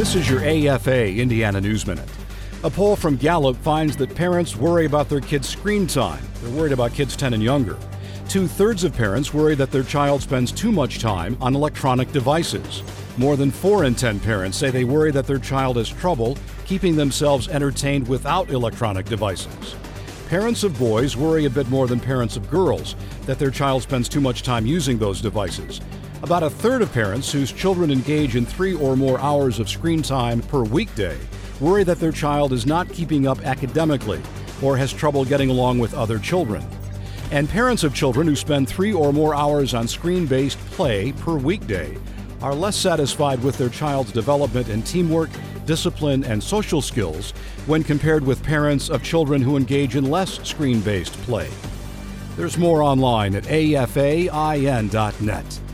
This is your AFA Indiana News Minute. A poll from Gallup finds that parents worry about their kids' screen time. They're worried about kids 10 and younger. 2/3 of parents worry that their child spends too much time on electronic devices. More than 4 in 10 parents say they worry that their child has trouble keeping themselves entertained without electronic devices. Parents of boys worry a bit more than parents of girls that their child spends too much time using those devices. About 1/3 of parents whose children engage in 3 or more hours of screen time per weekday worry that their child is not keeping up academically or has trouble getting along with other children. And parents of children who spend 3 or more hours on screen-based play per weekday are less satisfied with their child's development in teamwork, discipline, and social skills when compared with parents of children who engage in less screen-based play. There's more online at afain.net.